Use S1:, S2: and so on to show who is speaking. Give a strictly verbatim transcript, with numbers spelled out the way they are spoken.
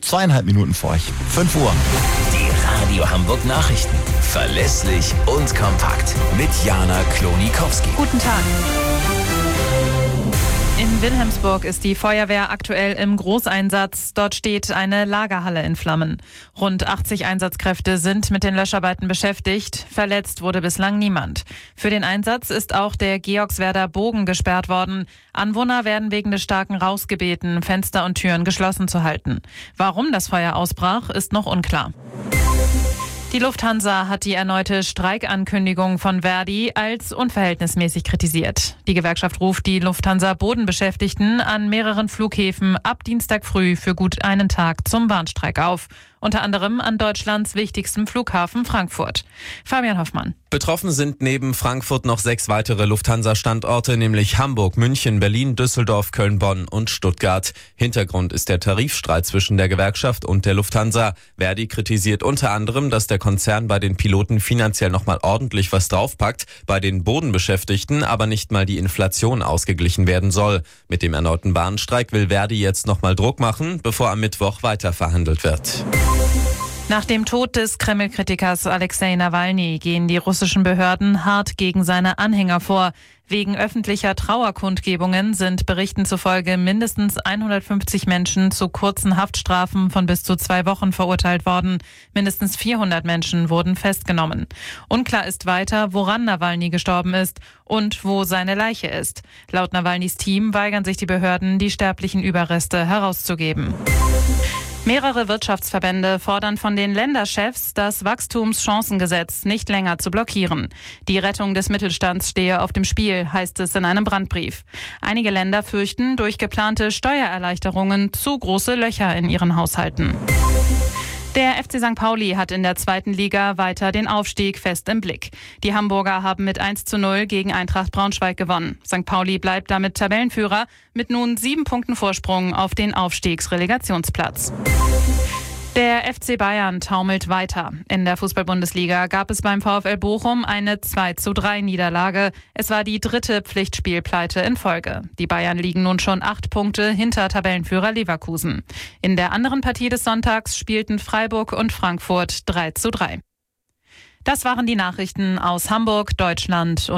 S1: zweieinhalb Minuten vor euch. fünf Uhr.
S2: Die Radio Hamburg Nachrichten. Verlässlich und kompakt. Mit Jana Klonikowski.
S3: Guten Tag. In Wilhelmsburg ist die Feuerwehr aktuell im Großeinsatz. Dort steht eine Lagerhalle in Flammen. Rund achtzig Einsatzkräfte sind mit den Löscharbeiten beschäftigt. Verletzt wurde bislang niemand. Für den Einsatz ist auch der Georgswerder Bogen gesperrt worden. Anwohner werden wegen des starken Rauchs gebeten, Fenster und Türen geschlossen zu halten. Warum das Feuer ausbrach, ist noch unklar. Die Lufthansa hat die erneute Streikankündigung von Verdi als unverhältnismäßig kritisiert. Die Gewerkschaft ruft die Lufthansa-Bodenbeschäftigten an mehreren Flughäfen ab Dienstag früh für gut einen Tag zum Warnstreik auf. Unter anderem an Deutschlands wichtigstem Flughafen Frankfurt. Fabian Hoffmann.
S4: Betroffen sind neben Frankfurt noch sechs weitere Lufthansa-Standorte, nämlich Hamburg, München, Berlin, Düsseldorf, Köln, Bonn und Stuttgart. Hintergrund ist der Tarifstreit zwischen der Gewerkschaft und der Lufthansa. Verdi kritisiert unter anderem, dass der Konzern bei den Piloten finanziell nochmal ordentlich was draufpackt, bei den Bodenbeschäftigten aber nicht mal die Inflation ausgeglichen werden soll. Mit dem erneuten Warnstreik will Verdi jetzt nochmal Druck machen, bevor am Mittwoch weiter verhandelt wird.
S3: Nach dem Tod des Kreml-Kritikers Alexei Nawalny gehen die russischen Behörden hart gegen seine Anhänger vor. Wegen öffentlicher Trauerkundgebungen sind Berichten zufolge mindestens hundertfünfzig Menschen zu kurzen Haftstrafen von bis zu zwei Wochen verurteilt worden. Mindestens vierhundert Menschen wurden festgenommen. Unklar ist weiter, woran Nawalny gestorben ist und wo seine Leiche ist. Laut Nawalnys Team weigern sich die Behörden, die sterblichen Überreste herauszugeben. Mehrere Wirtschaftsverbände fordern von den Länderchefs, das Wachstumschancengesetz nicht länger zu blockieren. Die Rettung des Mittelstands stehe auf dem Spiel, heißt es in einem Brandbrief. Einige Länder fürchten durch geplante Steuererleichterungen zu große Löcher in ihren Haushalten. Der F C Sankt Pauli hat in der zweiten Liga weiter den Aufstieg fest im Blick. Die Hamburger haben mit eins zu null gegen Eintracht Braunschweig gewonnen. Sankt Pauli bleibt damit Tabellenführer mit nun sieben Punkten Vorsprung auf den Aufstiegsrelegationsplatz. Der F C Bayern taumelt weiter. In der Fußball-Bundesliga gab es beim VfL Bochum eine zwei zu drei Niederlage. Es war die dritte Pflichtspielpleite in Folge. Die Bayern liegen nun schon acht Punkte hinter Tabellenführer Leverkusen. In der anderen Partie des Sonntags spielten Freiburg und Frankfurt drei zu drei. Das waren die Nachrichten aus Hamburg, Deutschland und